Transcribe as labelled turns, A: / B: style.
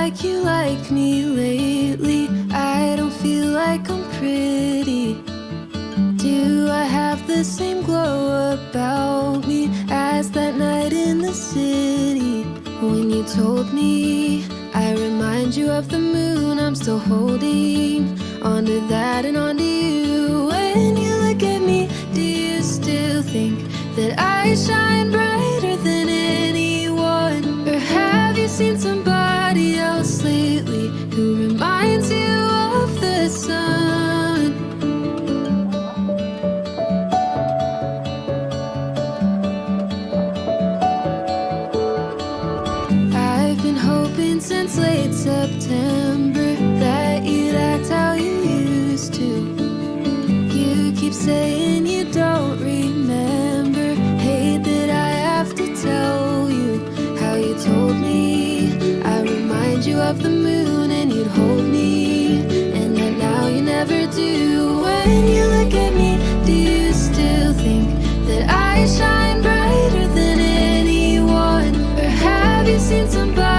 A: like you like me lately. I don't feel like I'm pretty. Do I have the same glow about me as that night in the city? When you told me, I remind you of the moon. I'm still holding onto that and onto you. When you look at me, do you still think that I shine brighter than anyone? Or have you seen somebody else lately who reminds you of the sun? I've been hoping since late September that you'd act how you used to. You keep saying you don't remember. Hate that I have to tell you how you told me I remind you of the moon and you'd hold me, and that now you never do. When you look at me, do you still think that I shine brighter than anyone? Or have you seen somebody